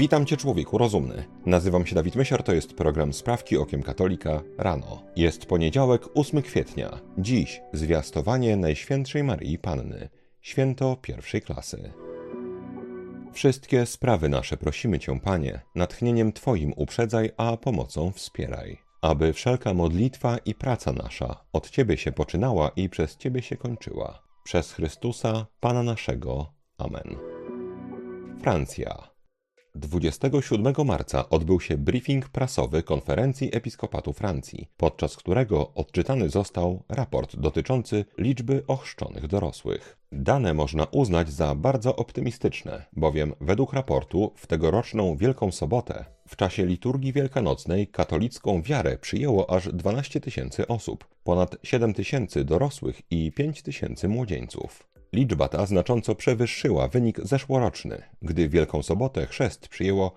Witam Cię, człowieku rozumny. Nazywam się Dawid Mysior, to jest program Sprawki Okiem Katolika rano. Jest poniedziałek, 8 kwietnia. Dziś zwiastowanie Najświętszej Maryi Panny, święto pierwszej klasy. Wszystkie sprawy nasze prosimy Cię, Panie, natchnieniem Twoim uprzedzaj, a pomocą wspieraj. Aby wszelka modlitwa i praca nasza od Ciebie się poczynała i przez Ciebie się kończyła. Przez Chrystusa, Pana naszego. Amen. Francja. 27 marca odbył się briefing prasowy Konferencji Episkopatu Francji, podczas którego odczytany został raport dotyczący liczby ochrzczonych dorosłych. Dane można uznać za bardzo optymistyczne, bowiem według raportu w tegoroczną Wielką Sobotę w czasie liturgii wielkanocnej katolicką wiarę przyjęło aż 12 000 osób, ponad 7 000 dorosłych i 5 000 młodzieńców. Liczba ta znacząco przewyższyła wynik zeszłoroczny, gdy w Wielką Sobotę chrzest przyjęło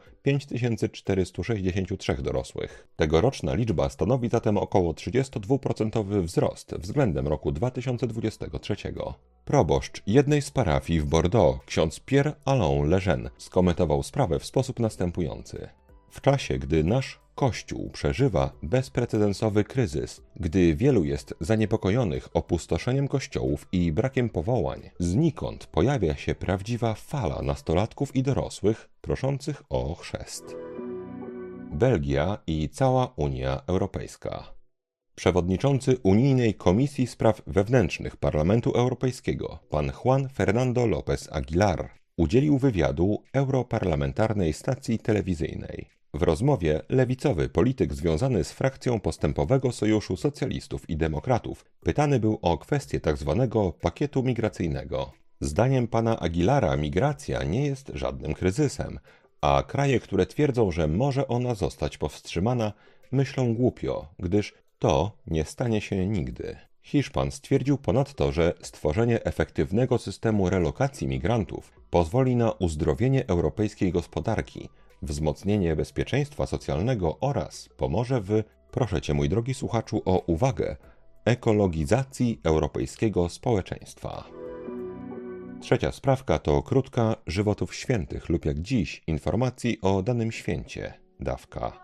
5463 dorosłych. Tegoroczna liczba stanowi zatem około 32% wzrost względem roku 2023. Proboszcz jednej z parafii w Bordeaux, ksiądz Pierre-Alain Lejeune, skomentował sprawę w sposób następujący. W czasie, gdy nasz Kościół przeżywa bezprecedensowy kryzys, gdy wielu jest zaniepokojonych opustoszeniem kościołów i brakiem powołań, znikąd pojawia się prawdziwa fala nastolatków i dorosłych proszących o chrzest. Belgia i cała Unia Europejska. Przewodniczący Unijnej Komisji Spraw Wewnętrznych Parlamentu Europejskiego, pan Juan Fernando López Aguilar, udzielił wywiadu europarlamentarnej stacji telewizyjnej. W rozmowie lewicowy polityk związany z frakcją Postępowego Sojuszu Socjalistów i Demokratów pytany był o kwestię tzw. pakietu migracyjnego. Zdaniem pana Aguilara migracja nie jest żadnym kryzysem, a kraje, które twierdzą, że może ona zostać powstrzymana, myślą głupio, gdyż to nie stanie się nigdy. Hiszpan stwierdził ponadto, że stworzenie efektywnego systemu relokacji migrantów pozwoli na uzdrowienie europejskiej gospodarki, wzmocnienie bezpieczeństwa socjalnego oraz pomoże w, proszę Cię mój drogi słuchaczu o uwagę, ekologizacji europejskiego społeczeństwa. Trzecia sprawka to krótka żywotów świętych lub jak dziś informacji o danym święcie, dawka.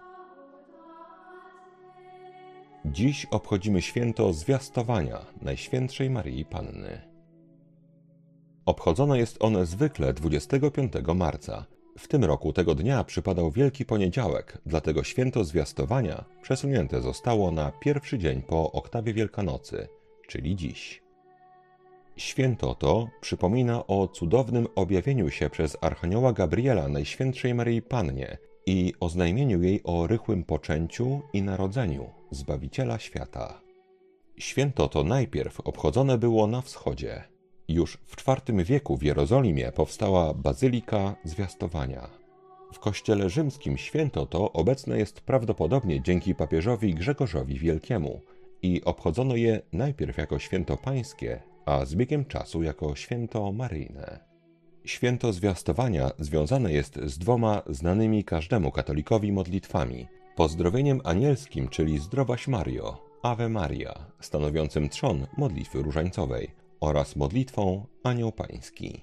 Dziś obchodzimy święto zwiastowania Najświętszej Maryi Panny. Obchodzone jest one zwykle 25 marca. W tym roku tego dnia przypadał Wielki Poniedziałek, dlatego święto zwiastowania przesunięte zostało na pierwszy dzień po oktawie Wielkanocy, czyli dziś. Święto to przypomina o cudownym objawieniu się przez Archanioła Gabriela Najświętszej Maryi Pannie i oznajmieniu jej o rychłym poczęciu i narodzeniu Zbawiciela świata. Święto to najpierw obchodzone było na wschodzie. Już w IV wieku w Jerozolimie powstała Bazylika Zwiastowania. W kościele rzymskim święto to obecne jest prawdopodobnie dzięki papieżowi Grzegorzowi Wielkiemu i obchodzono je najpierw jako święto pańskie, a z biegiem czasu jako święto maryjne. Święto zwiastowania związane jest z dwoma znanymi każdemu katolikowi modlitwami: pozdrowieniem anielskim, czyli Zdrowaś Mario, Ave Maria, stanowiącym trzon modlitwy różańcowej, oraz modlitwą Anioł Pański.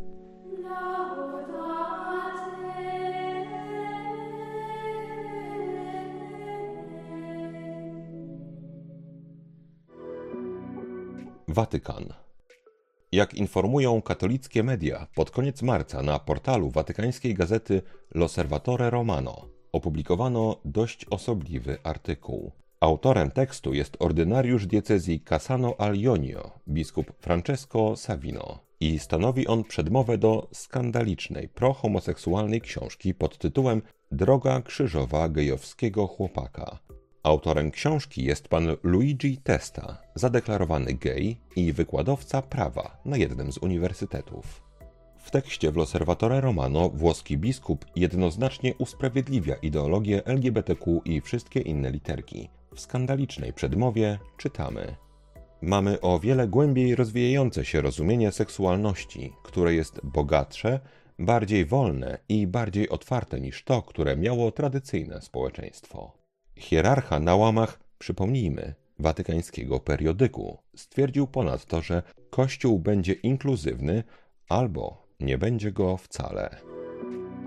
Watykan. Jak informują katolickie media, pod koniec marca na portalu watykańskiej gazety L'Osservatore Romano opublikowano dość osobliwy artykuł. Autorem tekstu jest ordynariusz diecezji Cassano al Ionio, biskup Francesco Savino, i stanowi on przedmowę do skandalicznej, prohomoseksualnej książki pod tytułem Droga krzyżowa gejowskiego chłopaka. Autorem książki jest pan Luigi Testa, zadeklarowany gej i wykładowca prawa na jednym z uniwersytetów. W tekście w L'Osservatore Romano włoski biskup jednoznacznie usprawiedliwia ideologię LGBTQ i wszystkie inne literki. W skandalicznej przedmowie czytamy: mamy o wiele głębiej rozwijające się rozumienie seksualności, które jest bogatsze, bardziej wolne i bardziej otwarte niż to, które miało tradycyjne społeczeństwo. Hierarcha na łamach, przypomnijmy, watykańskiego periodyku stwierdził ponadto, że Kościół będzie inkluzywny albo nie będzie go wcale.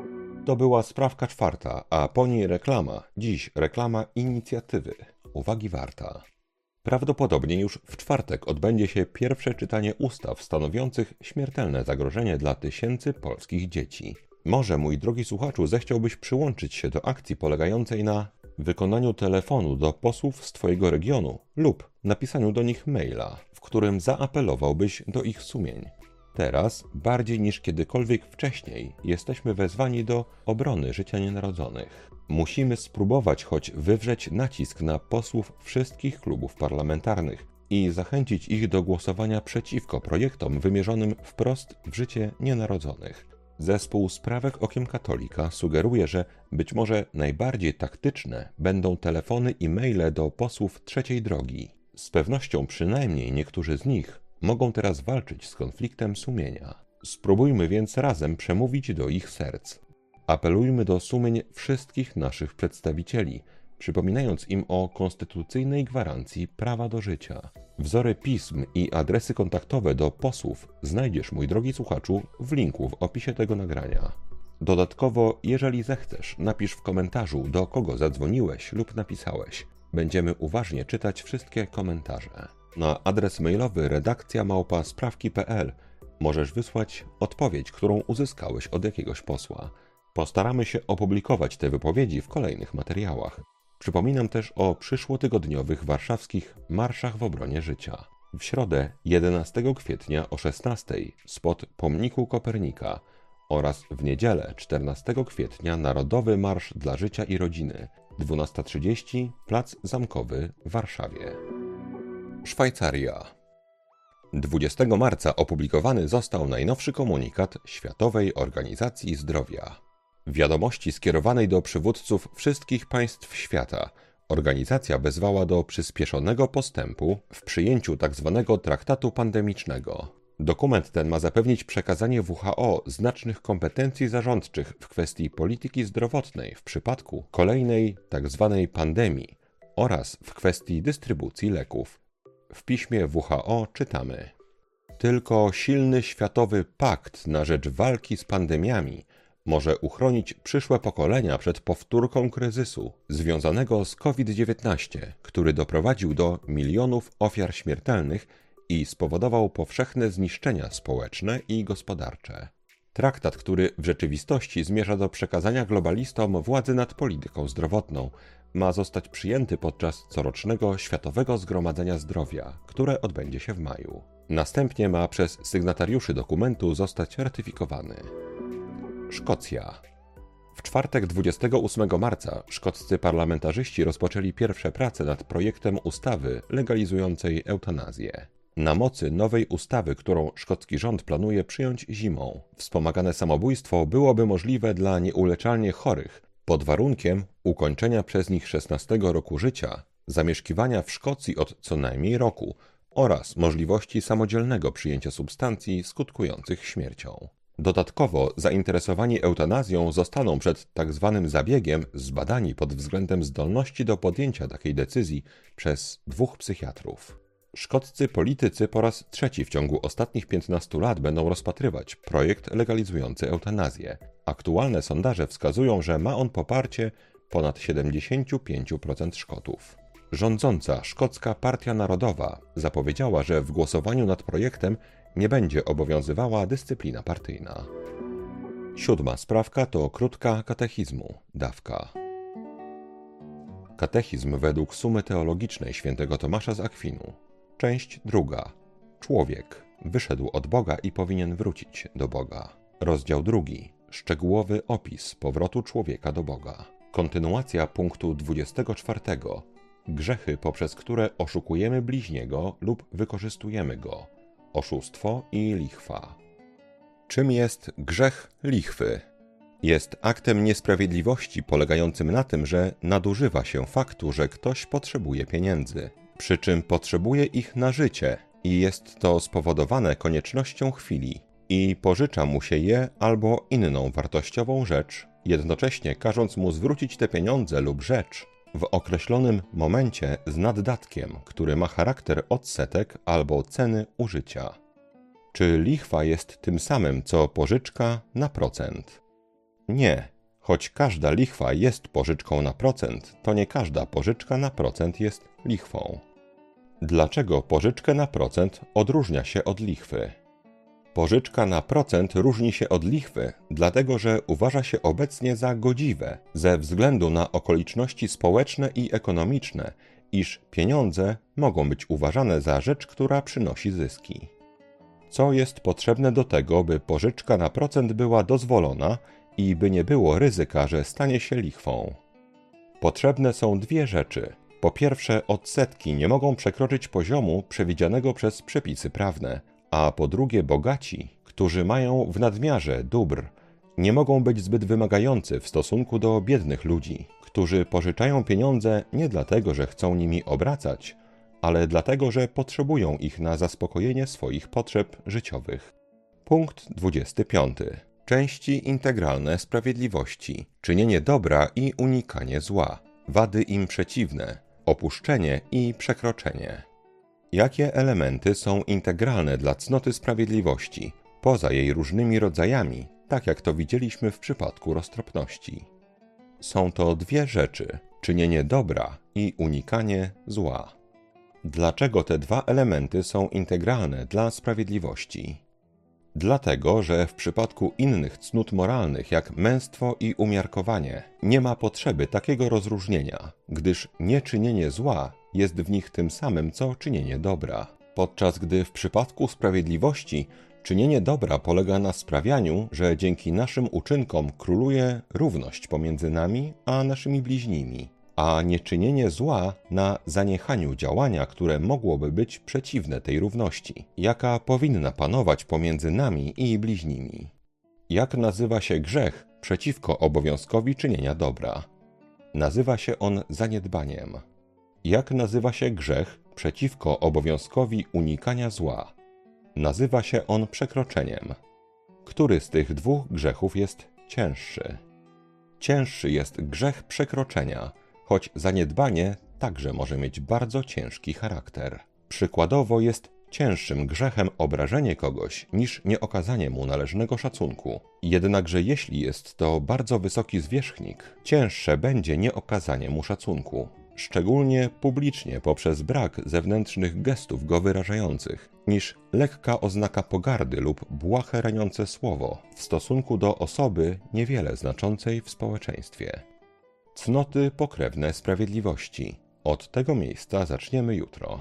To była sprawka czwarta, a po niej reklama. Dziś reklama inicjatywy. Uwagi warta. Prawdopodobnie już w czwartek odbędzie się pierwsze czytanie ustaw stanowiących śmiertelne zagrożenie dla tysięcy polskich dzieci. Może, mój drogi słuchaczu, zechciałbyś przyłączyć się do akcji polegającej na wykonaniu telefonu do posłów z Twojego regionu lub napisaniu do nich maila, w którym zaapelowałbyś do ich sumień. Teraz, bardziej niż kiedykolwiek wcześniej, jesteśmy wezwani do obrony życia nienarodzonych. Musimy spróbować choć wywrzeć nacisk na posłów wszystkich klubów parlamentarnych i zachęcić ich do głosowania przeciwko projektom wymierzonym wprost w życie nienarodzonych. Zespół Sprawek Okiem Katolika sugeruje, że być może najbardziej taktyczne będą telefony i maile do posłów trzeciej drogi. Z pewnością przynajmniej niektórzy z nich mogą teraz walczyć z konfliktem sumienia. Spróbujmy więc razem przemówić do ich serc. Apelujmy do sumień wszystkich naszych przedstawicieli, przypominając im o konstytucyjnej gwarancji prawa do życia. Wzory pism i adresy kontaktowe do posłów znajdziesz, mój drogi słuchaczu, w linku w opisie tego nagrania. Dodatkowo, jeżeli zechcesz, napisz w komentarzu, do kogo zadzwoniłeś lub napisałeś. Będziemy uważnie czytać wszystkie komentarze. Na adres mailowy redakcja@sprawki.pl możesz wysłać odpowiedź, którą uzyskałeś od jakiegoś posła. Postaramy się opublikować te wypowiedzi w kolejnych materiałach. Przypominam też o przyszłotygodniowych warszawskich marszach w obronie życia. W środę 11 kwietnia o 16:00 spod Pomniku Kopernika oraz w niedzielę 14 kwietnia Narodowy Marsz dla Życia i Rodziny, 12:30 Plac Zamkowy w Warszawie. Szwajcaria. 20 marca opublikowany został najnowszy komunikat Światowej Organizacji Zdrowia. W wiadomości skierowanej do przywódców wszystkich państw świata organizacja wezwała do przyspieszonego postępu w przyjęciu tzw. traktatu pandemicznego. Dokument ten ma zapewnić przekazanie WHO znacznych kompetencji zarządczych w kwestii polityki zdrowotnej w przypadku kolejnej tzw. pandemii oraz w kwestii dystrybucji leków. W piśmie WHO czytamy: tylko silny światowy pakt na rzecz walki z pandemiami może uchronić przyszłe pokolenia przed powtórką kryzysu związanego z COVID-19, który doprowadził do milionów ofiar śmiertelnych i spowodował powszechne zniszczenia społeczne i gospodarcze. Traktat, który w rzeczywistości zmierza do przekazania globalistom władzy nad polityką zdrowotną, ma zostać przyjęty podczas corocznego Światowego Zgromadzenia Zdrowia, które odbędzie się w maju. Następnie ma przez sygnatariuszy dokumentu zostać ratyfikowany. Szkocja. W czwartek 28 marca szkoccy parlamentarzyści rozpoczęli pierwsze prace nad projektem ustawy legalizującej eutanazję. Na mocy nowej ustawy, którą szkocki rząd planuje przyjąć zimą, wspomagane samobójstwo byłoby możliwe dla nieuleczalnie chorych pod warunkiem ukończenia przez nich 16 roku życia, zamieszkiwania w Szkocji od co najmniej roku oraz możliwości samodzielnego przyjęcia substancji skutkujących śmiercią. Dodatkowo zainteresowani eutanazją zostaną przed tzw. zabiegiem zbadani pod względem zdolności do podjęcia takiej decyzji przez 2 psychiatrów. Szkoccy politycy po raz trzeci w ciągu ostatnich 15 lat będą rozpatrywać projekt legalizujący eutanazję. Aktualne sondaże wskazują, że ma on poparcie ponad 75% Szkotów. Rządząca Szkocka Partia Narodowa zapowiedziała, że w głosowaniu nad projektem nie będzie obowiązywała dyscyplina partyjna. 7. sprawka to krótka katechizmu, dawka. Katechizm według Sumy Teologicznej świętego Tomasza z Akwinu. Część 2. Człowiek wyszedł od Boga i powinien wrócić do Boga. Rozdział 2. Szczegółowy opis powrotu człowieka do Boga. Kontynuacja punktu 24. Grzechy, poprzez które oszukujemy bliźniego lub wykorzystujemy go. Oszustwo i lichwa. Czym jest grzech lichwy? Jest aktem niesprawiedliwości polegającym na tym, że nadużywa się faktu, że ktoś potrzebuje pieniędzy, przy czym potrzebuje ich na życie i jest to spowodowane koniecznością chwili i pożycza mu się je albo inną wartościową rzecz, jednocześnie każąc mu zwrócić te pieniądze lub rzecz w określonym momencie z naddatkiem, który ma charakter odsetek albo ceny użycia. Czy lichwa jest tym samym co pożyczka na procent? Nie. Choć każda lichwa jest pożyczką na procent, to nie każda pożyczka na procent jest lichwą. Dlaczego pożyczkę na procent odróżnia się od lichwy? Pożyczka na procent różni się od lichwy, dlatego że uważa się obecnie za godziwe, ze względu na okoliczności społeczne i ekonomiczne, iż pieniądze mogą być uważane za rzecz, która przynosi zyski. Co jest potrzebne do tego, by pożyczka na procent była dozwolona i by nie było ryzyka, że stanie się lichwą? Potrzebne są dwie rzeczy. Po pierwsze, odsetki nie mogą przekroczyć poziomu przewidzianego przez przepisy prawne, a po drugie bogaci, którzy mają w nadmiarze dóbr, nie mogą być zbyt wymagający w stosunku do biednych ludzi, którzy pożyczają pieniądze nie dlatego, że chcą nimi obracać, ale dlatego, że potrzebują ich na zaspokojenie swoich potrzeb życiowych. Punkt 25. Części integralne sprawiedliwości. Czynienie dobra i unikanie zła. Wady im przeciwne. Opuszczenie i przekroczenie. Jakie elementy są integralne dla cnoty sprawiedliwości, poza jej różnymi rodzajami, tak jak to widzieliśmy w przypadku roztropności? Są to dwie rzeczy: czynienie dobra i unikanie zła. Dlaczego te dwa elementy są integralne dla sprawiedliwości? Dlatego, że w przypadku innych cnót moralnych, jak męstwo i umiarkowanie, nie ma potrzeby takiego rozróżnienia, gdyż nieczynienie zła jest w nich tym samym, co czynienie dobra. Podczas gdy w przypadku sprawiedliwości czynienie dobra polega na sprawianiu, że dzięki naszym uczynkom króluje równość pomiędzy nami a naszymi bliźnimi, a nieczynienie zła na zaniechaniu działania, które mogłoby być przeciwne tej równości, jaka powinna panować pomiędzy nami i bliźnimi. Jak nazywa się grzech przeciwko obowiązkowi czynienia dobra? Nazywa się on zaniedbaniem. Jak nazywa się grzech przeciwko obowiązkowi unikania zła? Nazywa się on przekroczeniem. Który z tych dwóch grzechów jest cięższy? Cięższy jest grzech przekroczenia, choć zaniedbanie także może mieć bardzo ciężki charakter. Przykładowo jest cięższym grzechem obrażenie kogoś niż nieokazanie mu należnego szacunku. Jednakże jeśli jest to bardzo wysoki zwierzchnik, cięższe będzie nieokazanie mu szacunku, szczególnie publicznie poprzez brak zewnętrznych gestów go wyrażających, niż lekka oznaka pogardy lub błahe raniące słowo w stosunku do osoby niewiele znaczącej w społeczeństwie. Cnoty pokrewne sprawiedliwości. Od tego miejsca zaczniemy jutro.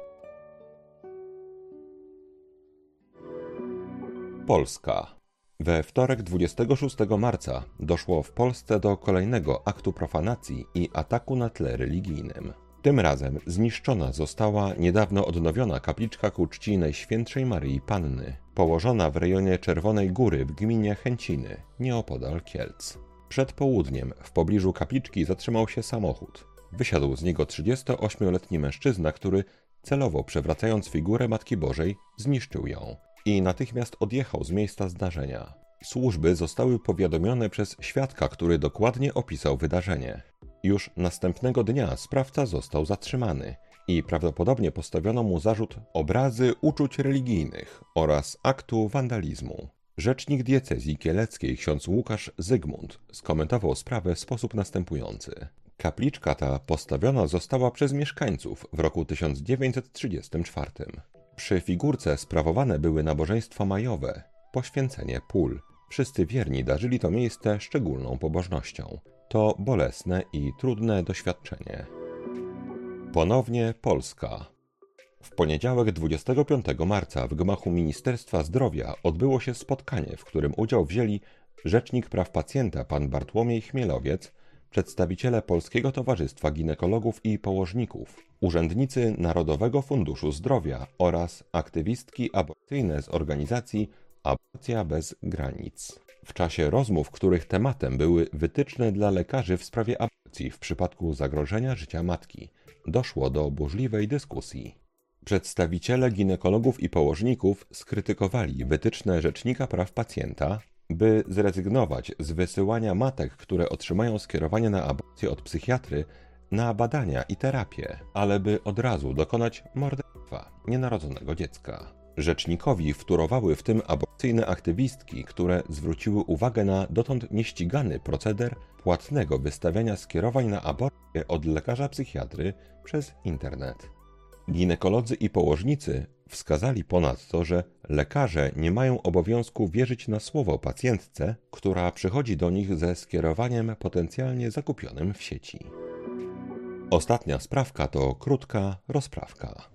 Polska. We wtorek 26 marca doszło w Polsce do kolejnego aktu profanacji i ataku na tle religijnym. Tym razem zniszczona została niedawno odnowiona kapliczka ku czci Najświętszej Maryi Panny, położona w rejonie Czerwonej Góry w gminie Chęciny, nieopodal Kielc. Przed południem w pobliżu kapliczki zatrzymał się samochód. Wysiadł z niego 38-letni mężczyzna, który celowo przewracając figurę Matki Bożej zniszczył ją i natychmiast odjechał z miejsca zdarzenia. Służby zostały powiadomione przez świadka, który dokładnie opisał wydarzenie. Już następnego dnia sprawca został zatrzymany i prawdopodobnie postawiono mu zarzut obrazy uczuć religijnych oraz aktu wandalizmu. Rzecznik diecezji kieleckiej ksiądz Łukasz Zygmunt skomentował sprawę w sposób następujący. Kapliczka ta postawiona została przez mieszkańców w roku 1934. Przy figurce sprawowane były nabożeństwa majowe, poświęcenie pól. Wszyscy wierni darzyli to miejsce szczególną pobożnością. To bolesne i trudne doświadczenie. Ponownie Polska. W poniedziałek 25 marca w gmachu Ministerstwa Zdrowia odbyło się spotkanie, w którym udział wzięli Rzecznik Praw Pacjenta pan Bartłomiej Chmielowiec, przedstawiciele Polskiego Towarzystwa Ginekologów i Położników, urzędnicy Narodowego Funduszu Zdrowia oraz aktywistki aborcyjne z organizacji Aborcja bez granic. W czasie rozmów, których tematem były wytyczne dla lekarzy w sprawie aborcji w przypadku zagrożenia życia matki, doszło do burzliwej dyskusji. Przedstawiciele ginekologów i położników skrytykowali wytyczne Rzecznika Praw Pacjenta, by zrezygnować z wysyłania matek, które otrzymają skierowanie na aborcję od psychiatry, na badania i terapię, ale by od razu dokonać morderstwa nienarodzonego dziecka. Rzecznikowi wtórowały w tym aborcyjne aktywistki, które zwróciły uwagę na dotąd nieścigany proceder płatnego wystawiania skierowań na aborcję od lekarza psychiatry przez internet. Ginekolodzy i położnicy wskazali ponadto, że lekarze nie mają obowiązku wierzyć na słowo pacjentce, która przychodzi do nich ze skierowaniem potencjalnie zakupionym w sieci. Ostatnia sprawka to krótka rozprawka.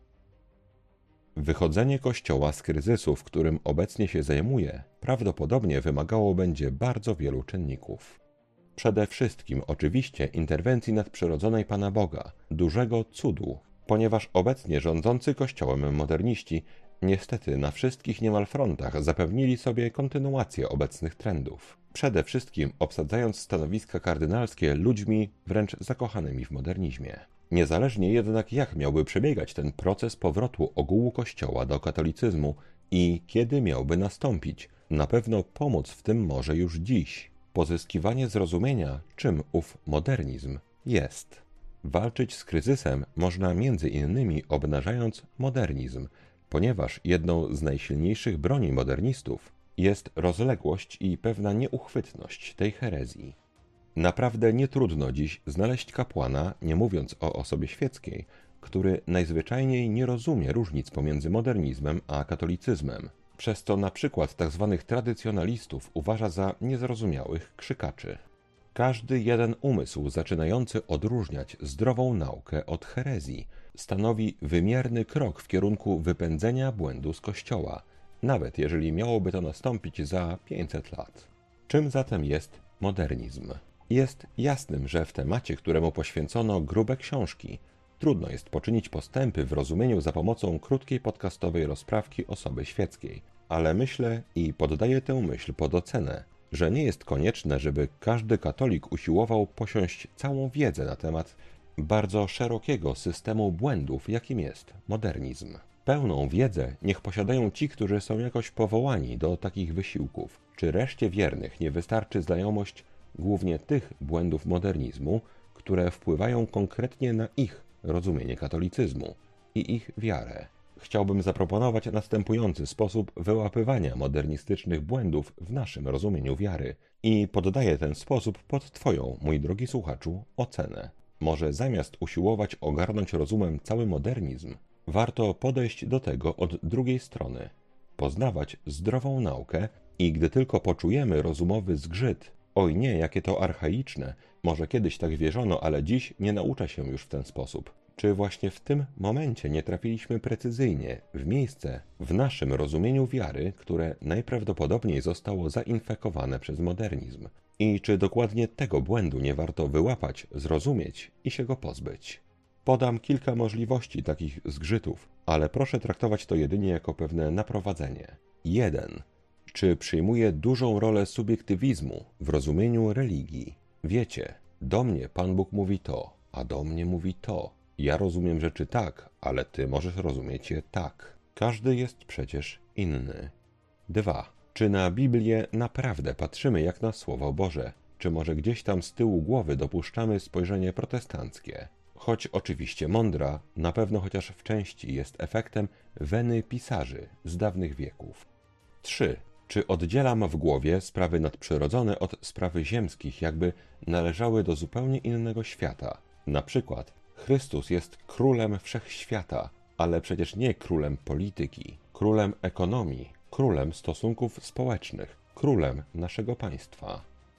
Wychodzenie Kościoła z kryzysu, w którym obecnie się zajmuje, prawdopodobnie wymagało będzie bardzo wielu czynników. Przede wszystkim oczywiście interwencji nadprzyrodzonej Pana Boga, dużego cudu, ponieważ obecnie rządzący Kościołem moderniści niestety na wszystkich niemal frontach zapewnili sobie kontynuację obecnych trendów. Przede wszystkim obsadzając stanowiska kardynalskie ludźmi wręcz zakochanymi w modernizmie. Niezależnie jednak jak miałby przebiegać ten proces powrotu ogółu Kościoła do katolicyzmu i kiedy miałby nastąpić, na pewno pomóc w tym może już dziś pozyskiwanie zrozumienia, czym ów modernizm jest. Walczyć z kryzysem można między innymi obnażając modernizm, ponieważ jedną z najsilniejszych broni modernistów jest rozległość i pewna nieuchwytność tej herezji. Naprawdę nie trudno dziś znaleźć kapłana, nie mówiąc o osobie świeckiej, który najzwyczajniej nie rozumie różnic pomiędzy modernizmem a katolicyzmem, przez co na przykład tzw. tradycjonalistów uważa za niezrozumiałych krzykaczy. Każdy jeden umysł zaczynający odróżniać zdrową naukę od herezji stanowi wymierny krok w kierunku wypędzenia błędu z Kościoła, nawet jeżeli miałoby to nastąpić za 500 lat. Czym zatem jest modernizm? Jest jasnym, że w temacie, któremu poświęcono grube książki, trudno jest poczynić postępy w rozumieniu za pomocą krótkiej podcastowej rozprawki osoby świeckiej, ale myślę i poddaję tę myśl pod ocenę, że nie jest konieczne, żeby każdy katolik usiłował posiąść całą wiedzę na temat bardzo szerokiego systemu błędów, jakim jest modernizm. Pełną wiedzę niech posiadają ci, którzy są jakoś powołani do takich wysiłków. Czy reszcie wiernych nie wystarczy znajomość głównie tych błędów modernizmu, które wpływają konkretnie na ich rozumienie katolicyzmu i ich wiarę? Chciałbym zaproponować następujący sposób wyłapywania modernistycznych błędów w naszym rozumieniu wiary i poddaję ten sposób pod Twoją, mój drogi słuchaczu, ocenę. Może zamiast usiłować ogarnąć rozumem cały modernizm, warto podejść do tego od drugiej strony, poznawać zdrową naukę i gdy tylko poczujemy rozumowy zgrzyt, oj nie, jakie to archaiczne, może kiedyś tak wierzono, ale dziś nie naucza się już w ten sposób. Czy właśnie w tym momencie nie trafiliśmy precyzyjnie w miejsce w naszym rozumieniu wiary, które najprawdopodobniej zostało zainfekowane przez modernizm? I czy dokładnie tego błędu nie warto wyłapać, zrozumieć i się go pozbyć? Podam kilka możliwości takich zgrzytów, ale proszę traktować to jedynie jako pewne naprowadzenie. 1. Czy przyjmuje dużą rolę subiektywizmu w rozumieniu religii? Wiecie, do mnie Pan Bóg mówi to, a do mnie mówi to. Ja rozumiem rzeczy tak, ale ty możesz rozumieć je tak. Każdy jest przecież inny. 2. Czy na Biblię naprawdę patrzymy jak na Słowo Boże? Czy może gdzieś tam z tyłu głowy dopuszczamy spojrzenie protestanckie? Choć oczywiście mądra, na pewno chociaż w części jest efektem weny pisarzy z dawnych wieków. 3. Czy oddzielam w głowie sprawy nadprzyrodzone od sprawy ziemskich, jakby należały do zupełnie innego świata? Na przykład Chrystus jest królem wszechświata, ale przecież nie królem polityki, królem ekonomii, królem stosunków społecznych, królem naszego państwa.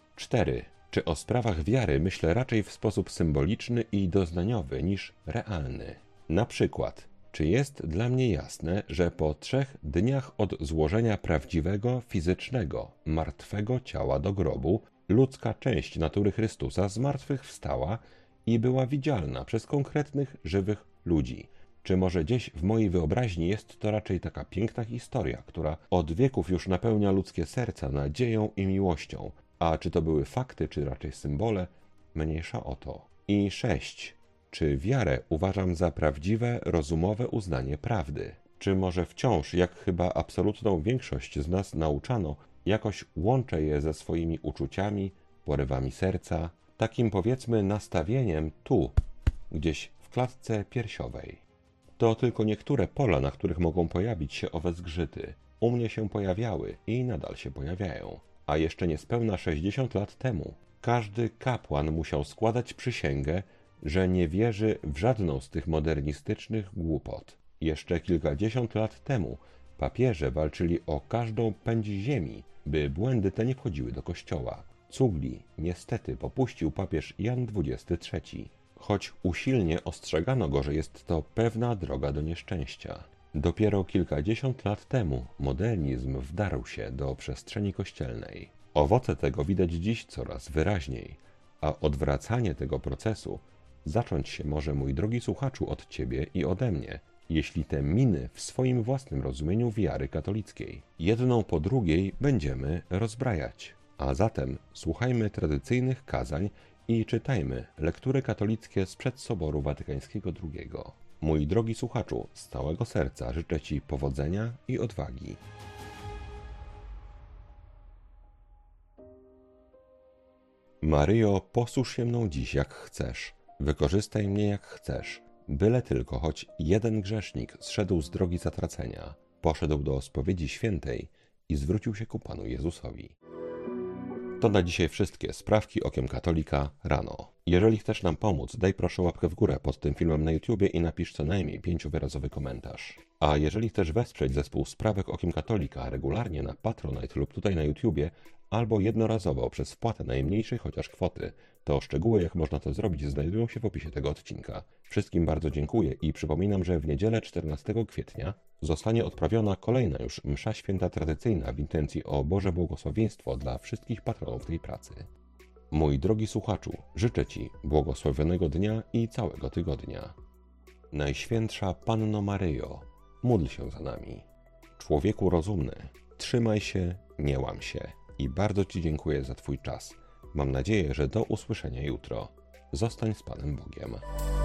4. Czy o sprawach wiary myślę raczej w sposób symboliczny i doznaniowy niż realny? Na przykład, czy jest dla mnie jasne, że po 3 dniach od złożenia prawdziwego, fizycznego, martwego ciała do grobu, ludzka część natury Chrystusa zmartwychwstała i była widzialna przez konkretnych, żywych ludzi? Czy może gdzieś w mojej wyobraźni jest to raczej taka piękna historia, która od wieków już napełnia ludzkie serca nadzieją i miłością? A czy to były fakty, czy raczej symbole? Mniejsza o to. I 6. Czy wiarę uważam za prawdziwe, rozumowe uznanie prawdy? Czy może wciąż, jak chyba absolutną większość z nas nauczano, jakoś łączę je ze swoimi uczuciami, porywami serca, takim powiedzmy nastawieniem tu, gdzieś w klatce piersiowej? To tylko niektóre pola, na których mogą pojawić się owe zgrzyty. U mnie się pojawiały i nadal się pojawiają. A jeszcze niespełna 60 lat temu każdy kapłan musiał składać przysięgę, że nie wierzy w żadną z tych modernistycznych głupot. Jeszcze kilkadziesiąt lat temu papieże walczyli o każdą pędź ziemi, by błędy te nie wchodziły do kościoła. Cugli niestety popuścił papież Jan XXIII, choć usilnie ostrzegano go, że jest to pewna droga do nieszczęścia. Dopiero kilkadziesiąt lat temu modernizm wdarł się do przestrzeni kościelnej. Owoce tego widać dziś coraz wyraźniej, a odwracanie tego procesu zacząć się może, mój drogi słuchaczu, od ciebie i ode mnie, jeśli te miny w swoim własnym rozumieniu wiary katolickiej jedną po drugiej będziemy rozbrajać. A zatem słuchajmy tradycyjnych kazań i czytajmy lektury katolickie sprzed Soboru Watykańskiego II. Mój drogi słuchaczu, z całego serca życzę ci powodzenia i odwagi. Maryjo, posłuż się mną dziś jak chcesz, wykorzystaj mnie jak chcesz, byle tylko choć jeden grzesznik zszedł z drogi zatracenia, poszedł do spowiedzi świętej i zwrócił się ku Panu Jezusowi. To na dzisiaj wszystkie sprawki okiem katolika rano. Jeżeli chcesz nam pomóc, daj proszę łapkę w górę pod tym filmem na YouTubie i napisz co najmniej 5-wyrazowy komentarz. A jeżeli chcesz wesprzeć zespół Sprawek Okiem Katolika regularnie na Patronite lub tutaj na YouTubie, albo jednorazowo przez wpłatę najmniejszej chociaż kwoty, to szczegóły jak można to zrobić znajdują się w opisie tego odcinka. Wszystkim bardzo dziękuję i przypominam, że w niedzielę 14 kwietnia zostanie odprawiona kolejna już msza święta tradycyjna w intencji o Boże błogosławieństwo dla wszystkich patronów tej pracy. Mój drogi słuchaczu, życzę Ci błogosławionego dnia i całego tygodnia. Najświętsza Panno Maryjo, módl się za nami. Człowieku rozumny, trzymaj się, nie łam się i bardzo Ci dziękuję za Twój czas. Mam nadzieję, że do usłyszenia jutro. Zostań z Panem Bogiem.